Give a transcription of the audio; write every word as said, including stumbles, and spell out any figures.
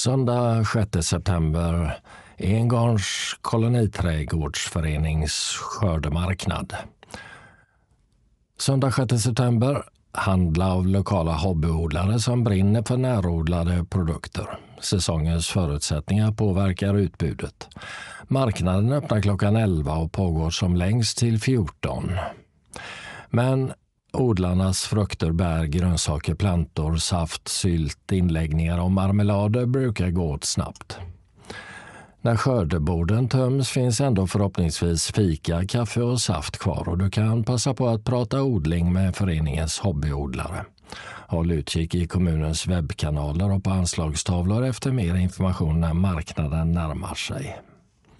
Söndag sjätte september, Engarns koloniträdgårdsförenings skördemarknad. Söndag sjätte september, handla av lokala hobbyodlare som brinner för närodlade produkter. Säsongens förutsättningar påverkar utbudet. Marknaden öppnar klockan elva och pågår som längst till fjorton. Men odlarnas frukter, bär, grönsaker, plantor, saft, sylt, inläggningar och marmelader brukar gå åt snabbt. När skördeborden töms finns ändå förhoppningsvis fika, kaffe och saft kvar och du kan passa på att prata odling med föreningens hobbyodlare. Håll utkik i kommunens webbkanaler och på anslagstavlor efter mer information när marknaden närmar sig.